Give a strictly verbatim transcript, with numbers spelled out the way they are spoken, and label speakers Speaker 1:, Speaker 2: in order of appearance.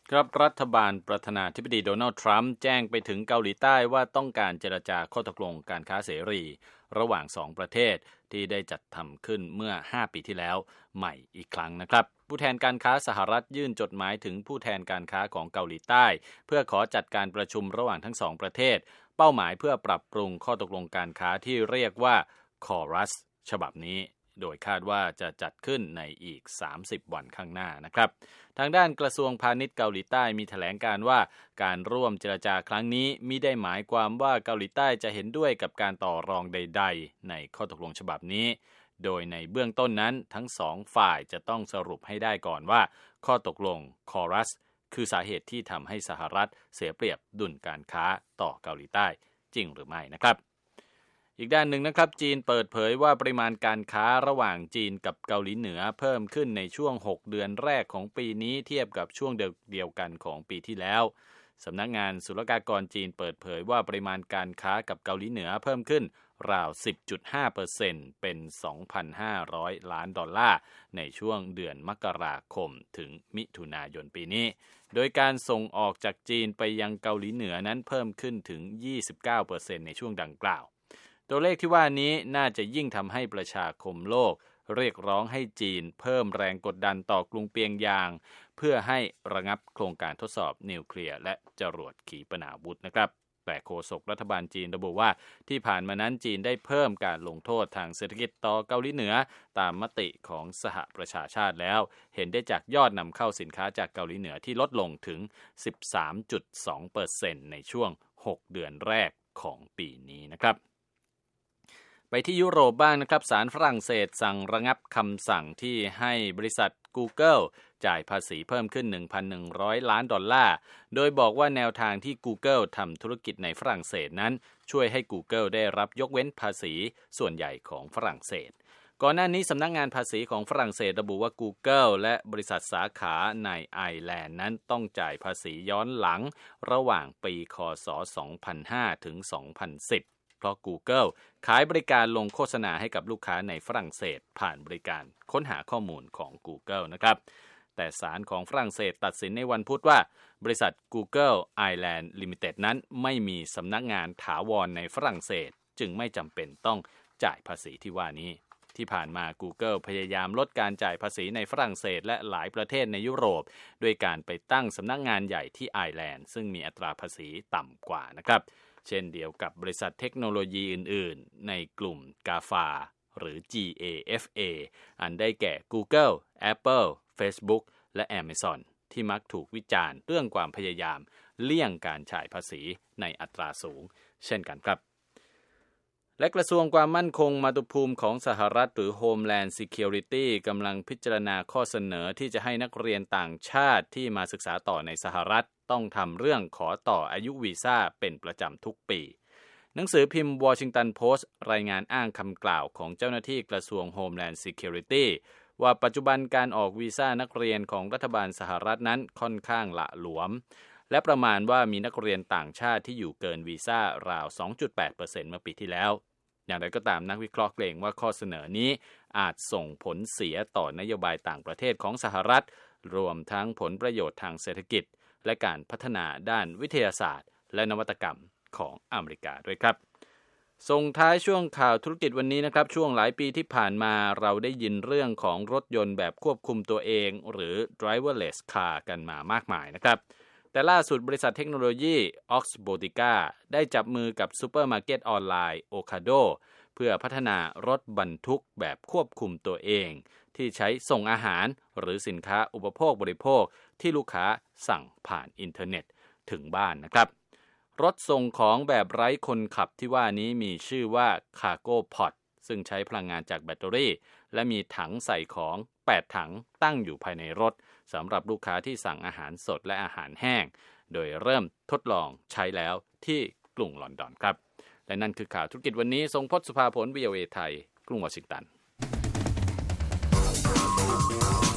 Speaker 1: ครับรัฐบาลประธานาธิบดีโดนัลด์ทรัมป์แจ้งไปถึงเกาหลีใต้ว่าต้องการเจรจาข้อตกลงการค้าเสรีระหว่างสองประเทศที่ได้จัดทำขึ้นเมื่อห้าปีที่แล้วใหม่อีกครั้งนะครับผู้แทนการค้าสหรัฐยื่นจดหมายถึงผู้แทนการค้าของเกาหลีใต้เพื่อขอจัดการประชุมระหว่างทั้งสองประเทศเป้าหมายเพื่อปรับปรุงข้อตกลงการค้าที่เรียกว่าคอรัสฉบับนี้โดยคาดว่าจะจัดขึ้นในอีกสามสิบวันข้างหน้านะครับทางด้านกระทรวงพาณิชย์เกาหลีใต้มีแถลงการว่าการร่วมเจรจาครั้งนี้มิได้หมายความว่าเกาหลีใต้จะเห็นด้วยกับการต่อรองใดๆในข้อตกลงฉบับนี้โดยในเบื้องต้นนั้นทั้งสองฝ่ายจะต้องสรุปให้ได้ก่อนว่าข้อตกลงคอรัสคือสาเหตุที่ทำให้สหรัฐเสียเปรียบดุลการค้าต่อเกาหลีใต้จริงหรือไม่นะครับอีกด้านหนึ่งนะครับจีนเปิดเผยว่าปริมาณการค้าระหว่างจีนกับเกาหลีเหนือเพิ่มขึ้นในช่วงหกเดือนแรกของปีนี้เทียบกับช่วงเดียวกันของปีที่แล้วสำนักงานศุลกากรจีนเปิดเผยว่าปริมาณการค้ากับเกาหลีเหนือเพิ่มขึ้นราว สิบจุดห้าเปอร์เซ็นต์ เป็น สองพันห้าร้อย ล้านดอลลาร์ในช่วงเดือนมกราคมถึงมิถุนายนปีนี้โดยการส่งออกจากจีนไปยังเกาหลีเหนือนั้นเพิ่มขึ้นถึง ยี่สิบเก้าเปอร์เซ็นต์ ในช่วงดังกล่าวตัวเลขที่ว่านี้น่าจะยิ่งทำให้ประชาคมโลกเรียกร้องให้จีนเพิ่มแรงกดดันต่อกรุงเปียงยางเพื่อให้ระงับโครงการทดสอบนิวเคลียร์และจรวดขีปนาวุธนะครับแต่โฆษกรัฐบาลจีนระบุว่าที่ผ่านมานั้นจีนได้เพิ่มการลงโทษทางเศรษฐกิจต่อเกาหลีเหนือตามมติของสหประชาชาติแล้วเห็นได้จากยอดนำเข้าสินค้าจากเกาหลีเหนือที่ลดลงถึง สิบสามจุดสองเปอร์เซ็นต์ ในช่วงหกเดือนแรกของปีนี้นะครับไปที่ยุโรปบ้างนะครับศาลฝรั่งเศสสั่งระงับคำสั่งที่ให้บริษัท Google จ่ายภาษีเพิ่มขึ้น หนึ่งพันหนึ่งร้อย ล้านดอลลาร์โดยบอกว่าแนวทางที่ Google ทำธุรกิจในฝรั่งเศสนั้นช่วยให้ Google ได้รับยกเว้นภาษีส่วนใหญ่ของฝรั่งเศสก่อนหน้านี้สำนักงานภาษีของฝรั่งเศสระบุว่า Google และบริษัทสาขาในไอร์แลนด์นั้นต้องจ่ายภาษีย้อนหลังระหว่างปีค.ศ. สองพันห้า ถึง สองพันสิบเพราะ Google ขายบริการลงโฆษณาให้กับลูกค้าในฝรั่งเศสผ่านบริการค้นหาข้อมูลของ Google นะครับแต่ศาลของฝรั่งเศสตัดสินในวันพุธว่าบริษัท Google Ireland Limited นั้นไม่มีสำนักงานถาวรในฝรั่งเศสจึงไม่จำเป็นต้องจ่ายภาษีที่ว่านี้ที่ผ่านมา Google พยายามลดการจ่ายภาษีในฝรั่งเศสและหลายประเทศในยุโรปด้วยการไปตั้งสำนักงานใหญ่ที่ไอร์แลนด์ซึ่งมีอัตราภาษีต่ำกว่านะครับเช่นเดียวกับบริษัทเทคโนโลยีอื่นๆในกลุ่ม จี เอ เอฟ เอ หรือ จี เอ เอฟ เอ อันได้แก่ Google, Apple, Facebook และ Amazon ที่มักถูกวิจารณ์เรื่องความพยายามเลี่ยงการจ่ายภาษีในอัตราสูงเช่นกันครับและกระทรวงความมั่นคงมาตุภูมิของสหรัฐหรือ Homeland Security กำลังพิจารณาข้อเสนอที่จะให้นักเรียนต่างชาติที่มาศึกษาต่อในสหรัฐต้องทำเรื่องขอต่ออายุวีซ่าเป็นประจำทุกปีหนังสือพิมพ์ Washington Post รายงานอ้างคำกล่าวของเจ้าหน้าที่กระทรวง Homeland Security ว่าปัจจุบันการออกวีซ่านักเรียนของรัฐบาลสหรัฐนั้นค่อนข้างหละหลวมและประมาณว่ามีนักเรียนต่างชาติที่อยู่เกินวีซ่าราว สองจุดแปดเปอร์เซ็นต์ เมื่อปีที่แล้วอย่างไรก็ตามนักวิเคราะห์เกรงว่าข้อเสนอนี้อาจส่งผลเสียต่อนโยบายต่างประเทศของสหรัฐรวมทั้งผลประโยชน์ทางเศรษฐกิจและการพัฒนาด้านวิทยาศาสตร์และนวัตกรรมของอเมริกาด้วยครับส่งท้ายช่วงข่าวธุรกิจวันนี้นะครับช่วงหลายปีที่ผ่านมาเราได้ยินเรื่องของรถยนต์แบบควบคุมตัวเองหรือ driverless car กันมามากมายนะครับแต่ล่าสุดบริษัทเทคโนโลยี Oxbotica ได้จับมือกับซูเปอร์มาร์เก็ตออนไลน์ Ocado เพื่อพัฒนารถบรรทุกแบบควบคุมตัวเองที่ใช้ส่งอาหารหรือสินค้าอุปโภคบริโภคที่ลูกค้าสั่งผ่านอินเทอร์เน็ตถึงบ้านนะครับรถส่งของแบบไร้คนขับที่ว่านี้มีชื่อว่า Cargo Pod ซึ่งใช้พลังงานจากแบตเตอรี่และมีถังใส่ของแปดถังตั้งอยู่ภายในรถสำหรับลูกค้าที่สั่งอาหารสดและอาหารแห้งโดยเริ่มทดลองใช้แล้วที่กรุงลอนดอนครับและนั่นคือข่าวธุรกิจวันนี้ทรงพจน์สุภาผล วี โอ เอ ไทยกรุงวอชิงตัน